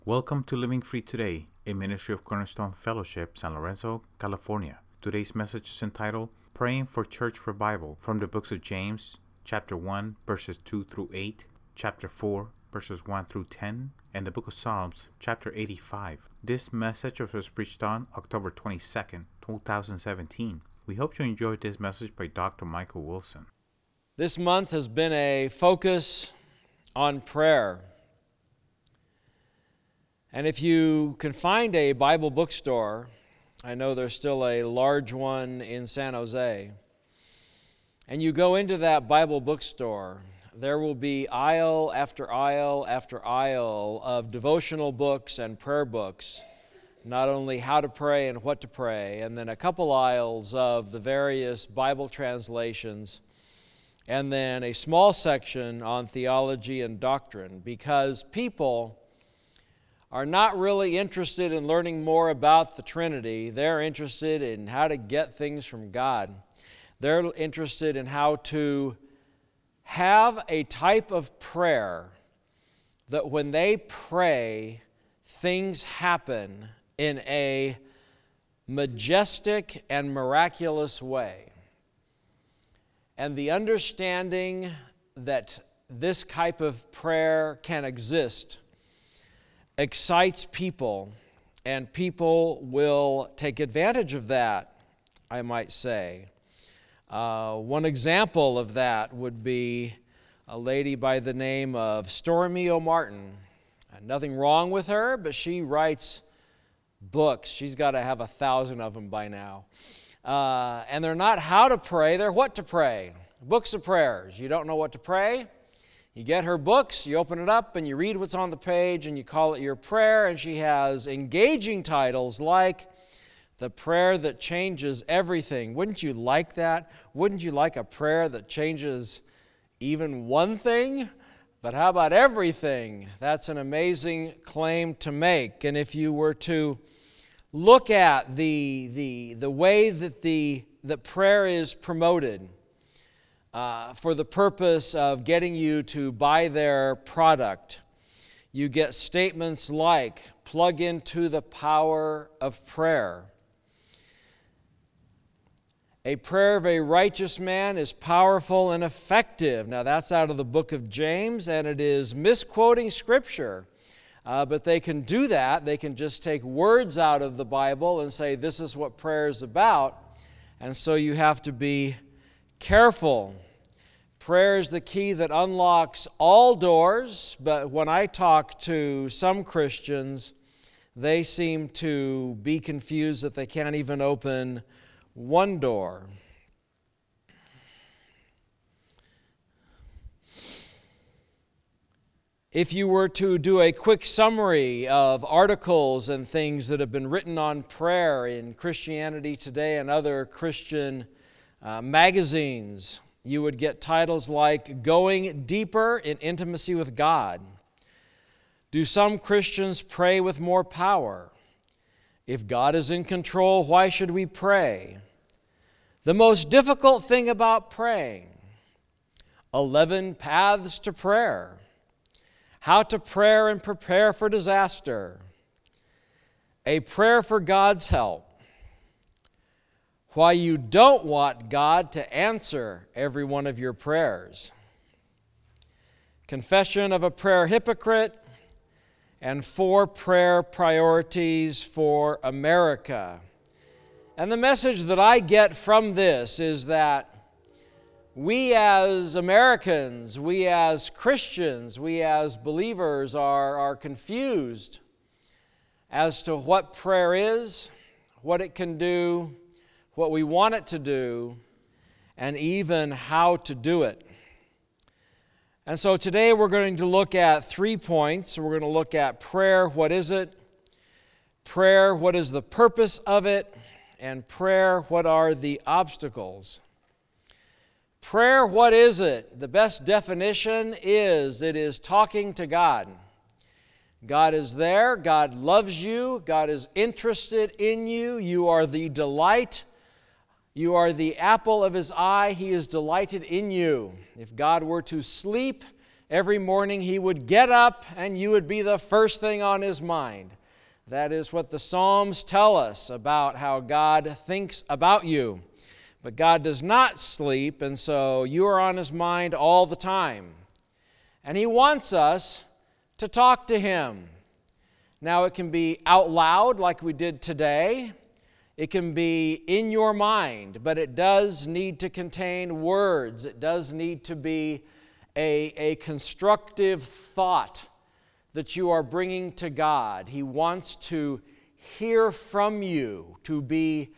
Welcome to Living Free Today, a ministry of Cornerstone Fellowship, San Lorenzo, California. Today's message is entitled, Praying for Church Revival, from the books of James, chapter 1, verses 2 through 8, chapter 4, verses 1 through 10, and the book of Psalms, chapter 85. This message was preached on October 22nd, 2017. We hope you enjoyed this message by Dr. Michael Wilson. This month has been a focus on prayer. And if you can find a Bible bookstore, I know there's still a large one in San Jose, and you go into that Bible bookstore, there will be aisle after aisle after aisle of devotional books and prayer books, not only how to pray and what to pray, and then a couple aisles of the various Bible translations, and then a small section on theology and doctrine, because people are not really interested in learning more about the Trinity. They're interested in how to get things from God. They're interested in how to have a type of prayer that when they pray, things happen in a majestic and miraculous way. And the understanding that this type of prayer can exist excites people, and people will take advantage of that, I might say. One example of that would be a lady by the name of Stormy O'Martin. Nothing wrong with her, but she writes books. She's got to have 1,000 of them by now. And they're not how to pray, they're what to pray. Books of prayers. You don't know what to pray? You get her books, you open it up, and you read what's on the page, and you call it your prayer, and she has engaging titles like The Prayer That Changes Everything. Wouldn't you like that? Wouldn't you like a prayer that changes even one thing? But how about everything? That's an amazing claim to make. And if you were to look at the way that prayer is promoted, for the purpose of getting you to buy their product, you get statements like, plug into the power of prayer. A prayer of a righteous man is powerful and effective. Now that's out of the book of James, and it is misquoting Scripture. But they can do that. They can just take words out of the Bible and say, this is what prayer is about. And so you have to be careful. Prayer is the key that unlocks all doors, but when I talk to some Christians, they seem to be confused that they can't even open one door. If you were to do a quick summary of articles and things that have been written on prayer in Christianity Today and other Christian magazines, you would get titles like Going Deeper in Intimacy with God. Do some Christians pray with more power? If God is in control, why should we pray? The most difficult thing about praying. 11 paths to prayer. How to pray and prepare for disaster. A prayer for God's help. Why you don't want God to answer every one of your prayers. Confession of a prayer hypocrite, and 4 prayer priorities for America. And the message that I get from this is that we as Americans, we as Christians, we as believers are confused as to what prayer is, what it can do, what we want it to do, and even how to do it. And so today we're going to look at 3 points. We're going to look at prayer, what is it? Prayer, what is the purpose of it? And prayer, what are the obstacles? Prayer, what is it? The best definition is it is talking to God. God is there. God loves you. God is interested in you. You are the delight. You are the apple of His eye. He is delighted in you. If God were to sleep every morning he would get up and you would be the first thing on his mind. That is what the Psalms tell us about how God thinks about you. But God does not sleep, and so you are on his mind all the time. And he wants us to talk to him. Now, it can be out loud like we did today. It can be in your mind, but it does need to contain words. It does need to be a constructive thought that you are bringing to God. He wants to hear from you, to be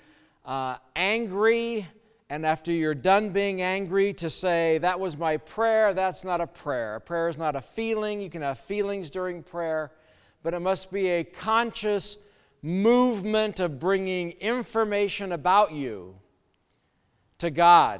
angry, and after you're done being angry, to say, that was my prayer. That's not a prayer. A prayer is not a feeling. You can have feelings during prayer, but it must be a conscious movement of bringing information about you to God.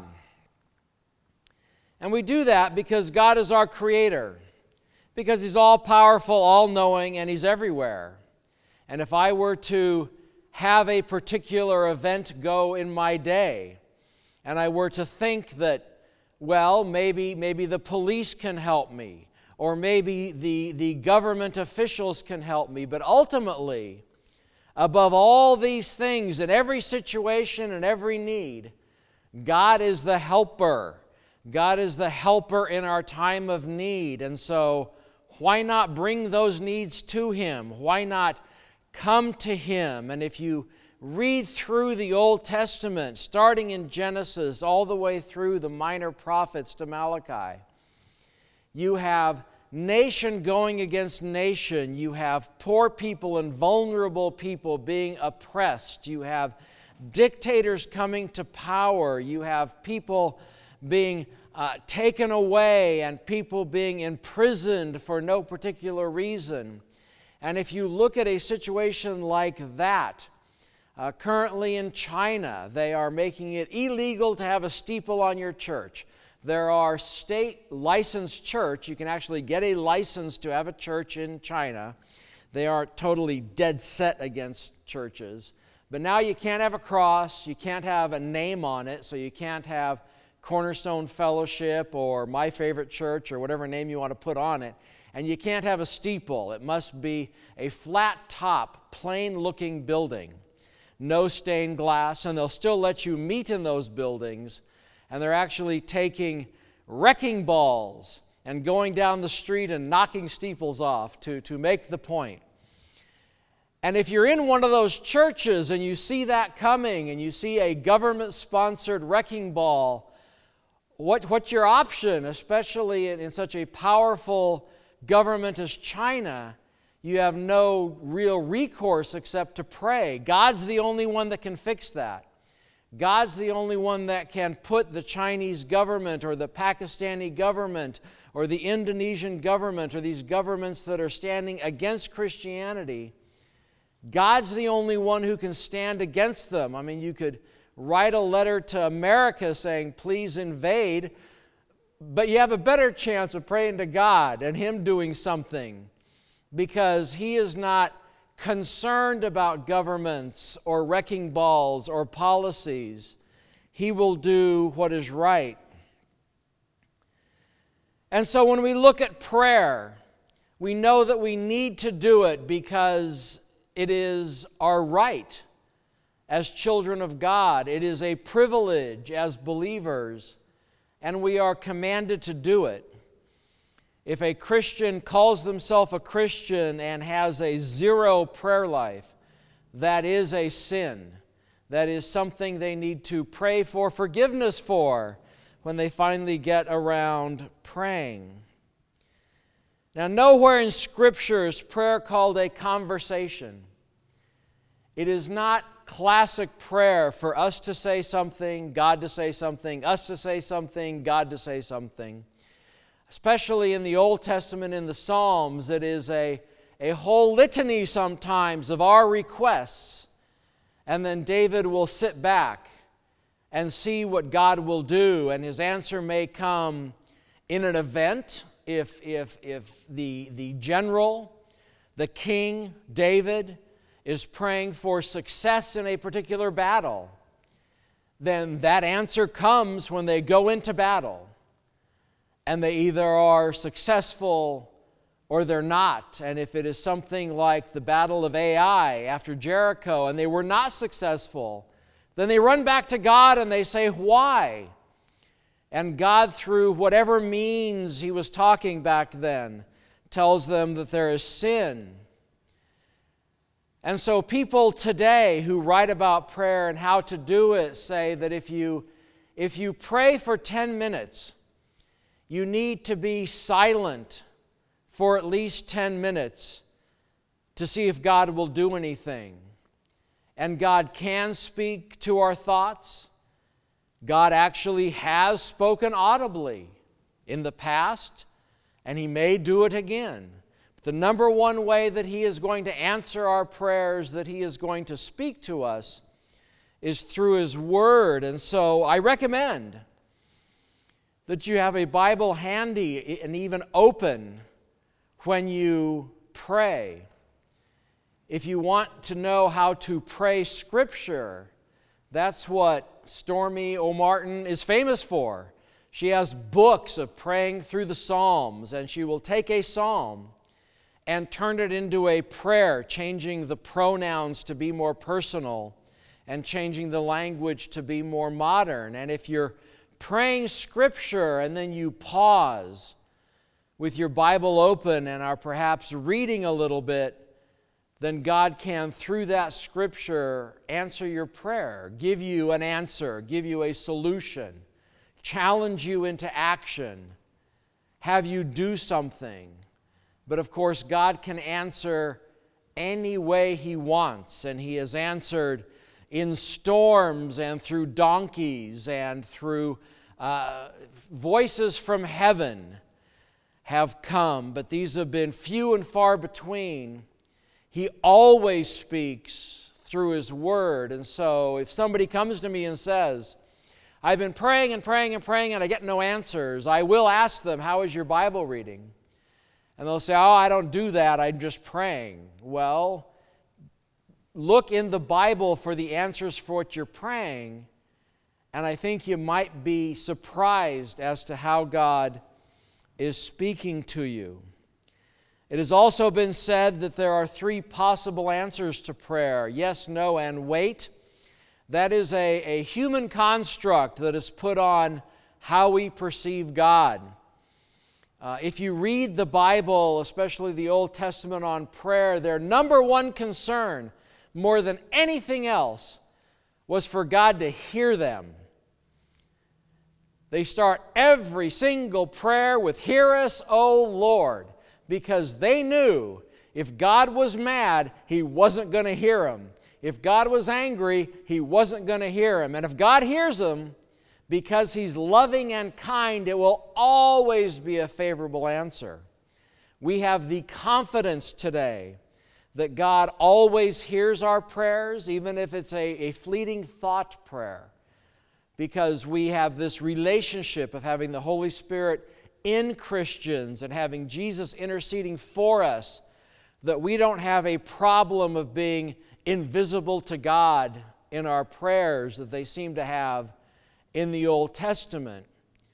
And we do that because God is our creator, because he's all-powerful, all-knowing, and he's everywhere. And if I were to have a particular event go in my day, and I were to think that, well, maybe the police can help me, or maybe the government officials can help me, but ultimately, above all these things, in every situation and every need, God is the helper. God is the helper in our time of need. And so, why not bring those needs to him? Why not come to him? And if you read through the Old Testament, starting in Genesis all the way through the minor prophets to Malachi, you have nation going against nation. You have poor people and vulnerable people being oppressed. You have dictators coming to power. You have people being taken away and people being imprisoned for no particular reason. And if you look at a situation like that, currently in China, they are making it illegal to have a steeple on your church. There are state licensed church. You can actually get a license to have a church in China. They are totally dead set against churches. But now you can't have a cross. You can't have a name on it. So you can't have Cornerstone Fellowship or My Favorite Church or whatever name you want to put on it. And you can't have a steeple. It must be a flat top, plain looking building. No stained glass. And they'll still let you meet in those buildings. And they're actually taking wrecking balls and going down the street and knocking steeples off to make the point. And if you're in one of those churches and you see that coming and you see a government-sponsored wrecking ball, what's your option, especially in such a powerful government as China? You have no real recourse except to pray. God's the only one that can fix that. God's the only one that can put the Chinese government or the Pakistani government or the Indonesian government or these governments that are standing against Christianity. God's the only one who can stand against them. I mean, you could write a letter to America saying, please invade, but you have a better chance of praying to God and him doing something, because he is not concerned about governments or wrecking balls or policies. He will do what is right. And so when we look at prayer, we know that we need to do it because it is our right as children of God. It is a privilege as believers, and we are commanded to do it. If a Christian calls themselves a Christian and has a zero prayer life, that is a sin. That is something they need to pray for forgiveness for when they finally get around praying. Now, nowhere in Scripture is prayer called a conversation. It is not classic prayer for us to say something, God to say something, us to say something, God to say something. Especially in the Old Testament, in the Psalms, it is a whole litany sometimes of our requests. And then David will sit back and see what God will do. And his answer may come in an event. If the general, the king, David, is praying for success in a particular battle, then that answer comes when they go into battle. and they either are successful or they're not. And if it is something like the Battle of Ai after Jericho and they were not successful, then they run back to God and they say, why? And God, through whatever means He was talking back then, tells them that there is sin. And so people today who write about prayer and how to do it say that if you pray for 10 minutes, you need to be silent for at least 10 minutes to see if God will do anything. And God can speak to our thoughts. God actually has spoken audibly in the past, and He may do it again. But the number one way that He is going to answer our prayers, that He is going to speak to us, is through His Word. And so I recommend that you have a Bible handy and even open when you pray. If you want to know how to pray Scripture, that's what Stormy O'Martin is famous for. She has books of praying through the Psalms, and she will take a psalm and turn it into a prayer, changing the pronouns to be more personal and changing the language to be more modern. And if you're praying Scripture and then you pause with your Bible open and are perhaps reading a little bit, then God can, through that Scripture, answer your prayer, give you an answer, give you a solution, challenge you into action, have you do something. But of course, God can answer any way He wants, and He has answered in storms and through donkeys and through voices from heaven have come, but these have been few and far between. He always speaks through His Word. And so if somebody comes to me and says, I've been praying and praying and praying and I get no answers, I will ask them, how is your Bible reading? And they'll say, I don't do that, I'm just praying. Well, look in the Bible for the answers for what you're praying, and I think you might be surprised as to how God is speaking to you. It has also been said that there are 3 possible answers to prayer: yes, no, and wait. That is a human construct that is put on how we perceive God. If you read the Bible, especially the Old Testament on prayer, their number one concern, more than anything else, was for God to hear them. They start every single prayer with, "Hear us, O Lord," because they knew if God was mad, He wasn't going to hear them. If God was angry, He wasn't going to hear them. And if God hears them, because He's loving and kind, it will always be a favorable answer. We have the confidence today that God always hears our prayers, even if it's a fleeting thought prayer, because we have this relationship of having the Holy Spirit in Christians and having Jesus interceding for us, that we don't have a problem of being invisible to God in our prayers that they seem to have in the Old Testament.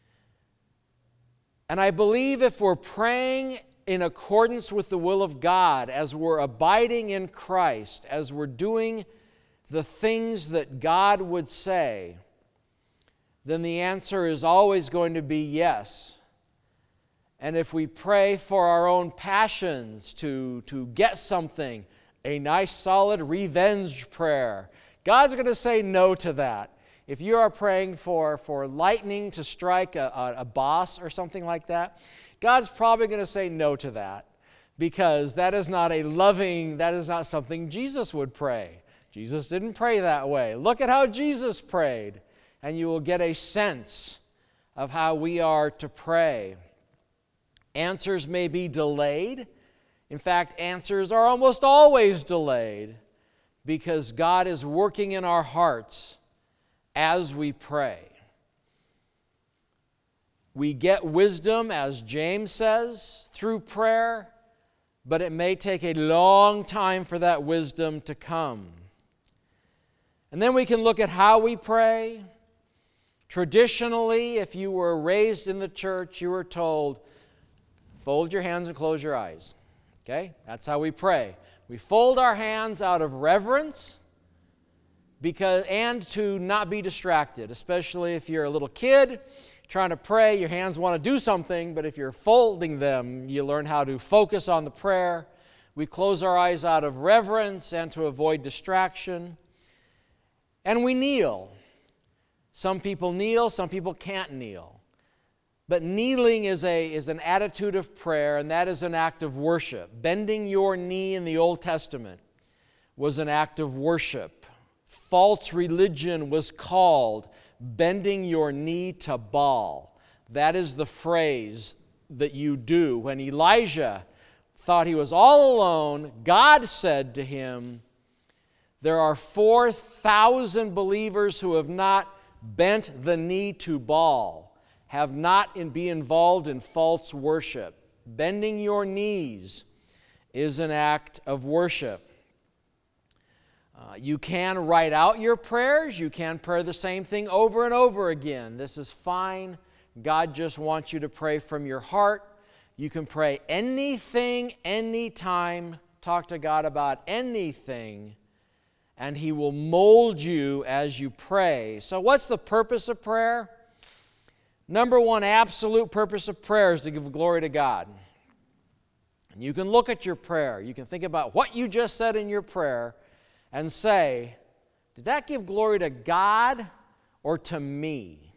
And I believe if we're praying in accordance with the will of God, as we're abiding in Christ, as we're doing the things that God would say, then the answer is always going to be yes. And if we pray for our own passions to get something, a nice solid revenge prayer, God's going to say no to that. If you are praying for lightning to strike a boss or something like that, God's probably going to say no to that, because that is not something Jesus would pray. Jesus didn't pray that way. Look at how Jesus prayed, and you will get a sense of how we are to pray. Answers may be delayed. In fact, answers are almost always delayed, because God is working in our hearts as we pray. We get wisdom, as James says, through prayer, but it may take a long time for that wisdom to come. And then we can look at how we pray. Traditionally, if you were raised in the church, you were told, fold your hands and close your eyes. Okay? That's how we pray. We fold our hands out of reverence and to not be distracted, especially if you're a little kid trying to pray, your hands want to do something, but if you're folding them, you learn how to focus on the prayer. We close our eyes out of reverence and to avoid distraction. And we kneel. Some people kneel, some people can't kneel. But kneeling is an attitude of prayer, and that is an act of worship. Bending your knee in the Old Testament was an act of worship. False religion was called bending your knee to Baal. That is the phrase that you do. When Elijah thought he was all alone, God said to him, there are 4,000 believers who have not bent the knee to Baal, have not be involved in false worship. Bending your knees is an act of worship. You can write out your prayers. You can pray the same thing over and over again. This is fine. God just wants you to pray from your heart. You can pray anything, anytime. Talk to God about anything, and He will mold you as you pray. So what's the purpose of prayer? Number one, absolute purpose of prayer is to give glory to God. And you can look at your prayer. You can think about what you just said in your prayer and say, did that give glory to God or to me?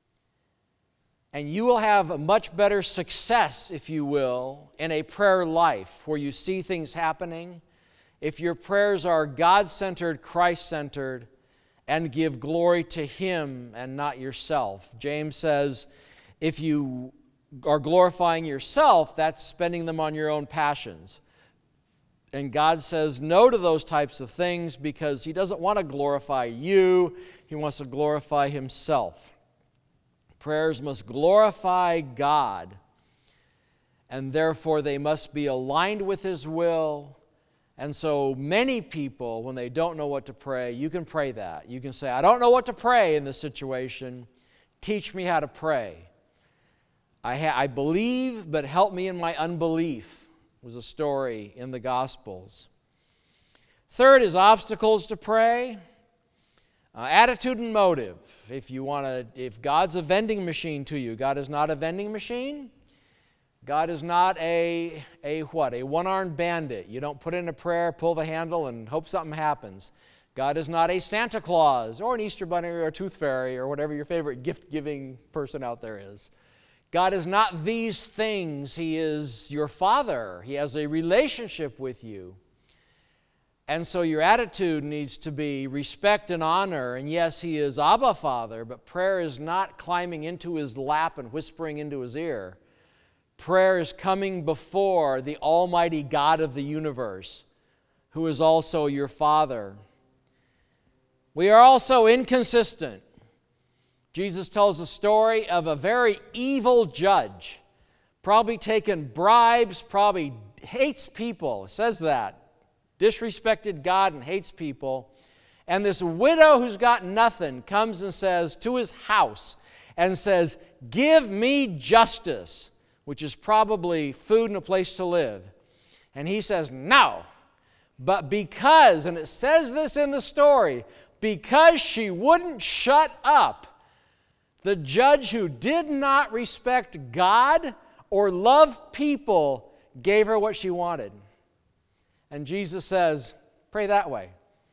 And you will have a much better success, if you will, in a prayer life where you see things happening if your prayers are God-centered, Christ-centered, and give glory to Him and not yourself. James says, if you are glorifying yourself, that's spending them on your own passions. And God says no to those types of things because He doesn't want to glorify you. He wants to glorify Himself. Prayers must glorify God, and therefore they must be aligned with His will. And so many people, when they don't know what to pray, you can pray that. You can say, I don't know what to pray in this situation. Teach me how to pray. I believe, but help me in my unbelief, was a story in the Gospels. Third is obstacles to pray. Attitude and motive. If God's a vending machine to you, God is not a vending machine. God is not a one-armed bandit. You don't put in a prayer, pull the handle, and hope something happens. God is not a Santa Claus or an Easter Bunny or a Tooth Fairy or whatever your favorite gift-giving person out there is. God is not these things. He is your Father. He has a relationship with you. And so your attitude needs to be respect and honor. And yes, He is Abba Father, but prayer is not climbing into His lap and whispering into His ear. Prayer is coming before the Almighty God of the universe, who is also your Father. We are also inconsistent. Jesus tells a story of a very evil judge, probably taken bribes, probably hates people. It says that. Disrespected God and hates people. And this widow who's got nothing comes and says to his house and says, give me justice, which is probably food and a place to live. And he says, no. But because, and it says this in the story, because she wouldn't shut up, the judge who did not respect God or love people gave her what she wanted. And Jesus says, pray that way.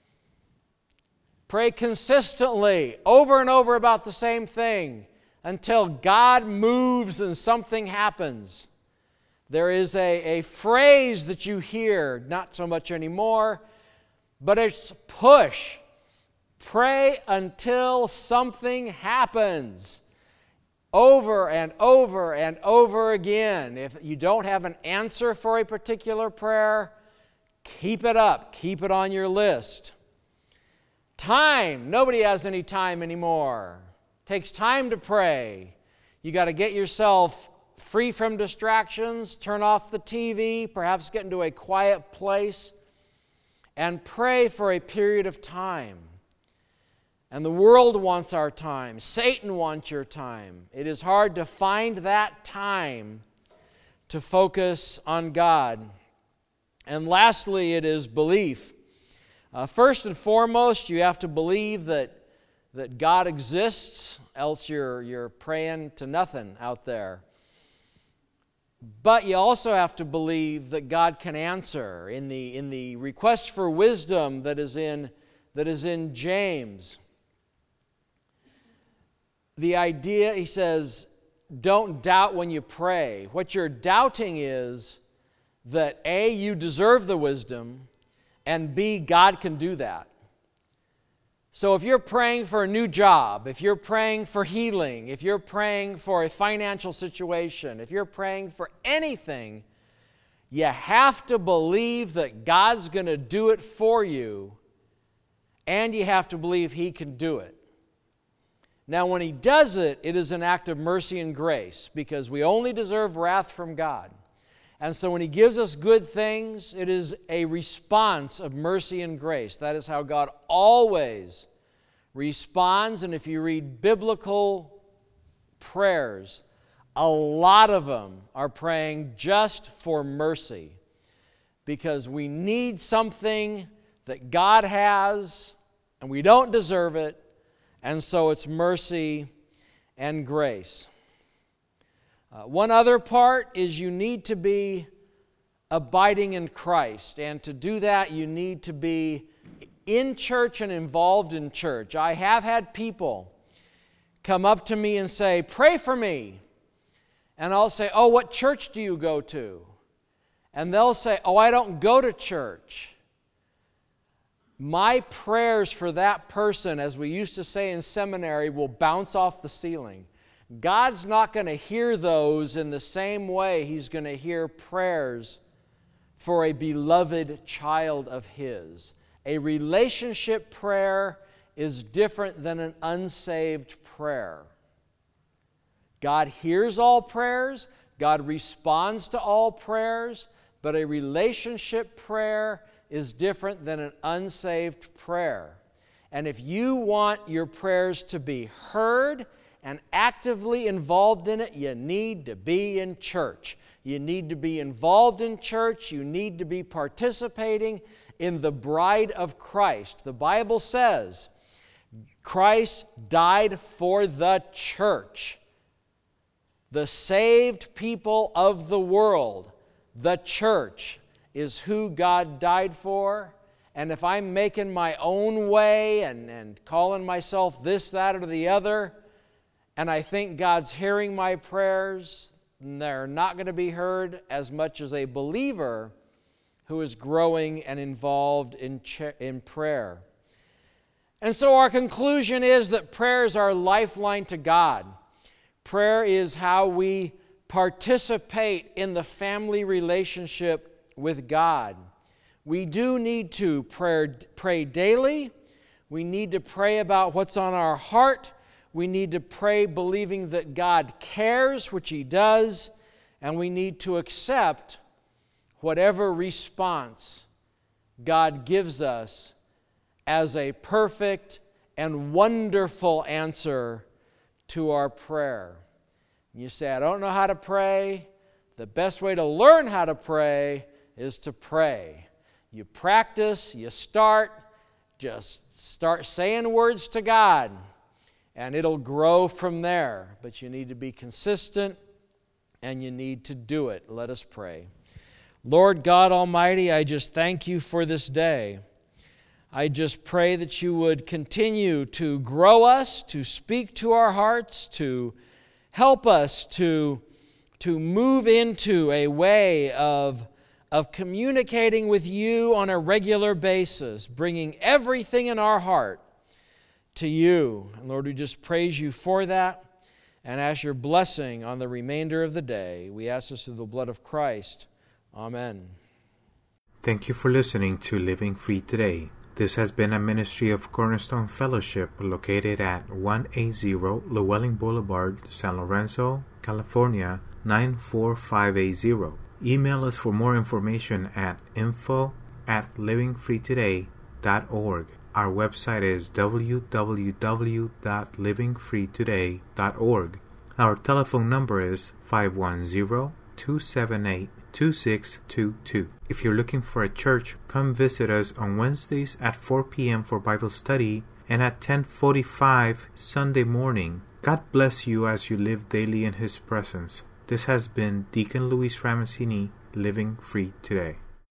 Pray consistently, over and over about the same thing until God moves and something happens. There is a phrase that you hear, not so much anymore, but it's push. Pray until something happens. Over and over and over again. If you don't have an answer for a particular prayer, keep it up. Keep it on your list. Time. Nobody has any time anymore. It takes time to pray. You got to get yourself free from distractions, turn off the TV, perhaps get into a quiet place, and pray for a period of time. And the world wants our time. Satan wants your time. It is hard to find that time to focus on God. And lastly, it is belief. First and foremost, you have to believe that God exists, else you're praying to nothing out there. But you also have to believe that God can answer. In the request for wisdom that is in James, the idea, he says, don't doubt when you pray. What you're doubting is that A, you deserve the wisdom, and B, God can do that. So if you're praying for a new job, if you're praying for healing, if you're praying for a financial situation, if you're praying for anything, you have to believe that God's going to do it for you, and you have to believe He can do it. Now, when He does it, it is an act of mercy and grace, because we only deserve wrath from God. And so when He gives us good things, it is a response of mercy and grace. That is how God always responds. And if you read biblical prayers, a lot of them are praying just for mercy, because we need something that God has and we don't deserve it, and so it's mercy and grace. One other part is you need to be abiding in Christ, and to do that you need to be in church and involved in church. I have had people come up to me and say, "Pray for me." And I'll say, "Oh, what church do you go to?" And they'll say, "Oh, I don't go to church." My prayers for that person, as we used to say in seminary, will bounce off the ceiling. God's not going to hear those in the same way He's going to hear prayers for a beloved child of His. A relationship prayer is different than an unsaved prayer. God hears all prayers, God responds to all prayers, but a relationship prayer is different than an unsaved prayer. And if you want your prayers to be heard and actively involved in it, you need to be in church. You need to be involved in church. You need to be participating in the bride of Christ. The Bible says Christ died for the church, the saved people of the world. The church is who God died for. And if I'm making my own way and calling myself this, that, or the other, and I think God's hearing my prayers, they're not going to be heard as much as a believer who is growing and involved in prayer. And so our conclusion is that prayer is our lifeline to God. Prayer is how we participate in the family relationship with God. We do need to pray daily. We need to pray about what's on our heart. We need to pray believing that God cares, which He does, and we need to accept whatever response God gives us as a perfect and wonderful answer to our prayer. You say, "I don't know how to pray." The best way to learn how to pray is to pray. You practice, you just start saying words to God, and it'll grow from there. But you need to be consistent, and you need to do it. Let us pray. Lord God Almighty, I just thank You for this day. I just pray that You would continue to grow us, to speak to our hearts, to help us to move into a way of communicating with You on a regular basis, bringing everything in our heart to You. And Lord, we just praise You for that and ask Your blessing on the remainder of the day. We ask this through the blood of Christ. Amen. Thank you for listening to Living Free Today. This has been a ministry of Cornerstone Fellowship located at 180 Llewellyn Boulevard, San Lorenzo, California, 94580. Email us for more information at info@livingfreetoday.org. Our website is www.livingfreetoday.org. Our telephone number is 510-278-2622. If you're looking for a church, come visit us on Wednesdays at 4 p.m. for Bible study and at 10:45 Sunday morning. God bless you as you live daily in His presence. This has been Deacon Luis Ramasini, Living Free Today.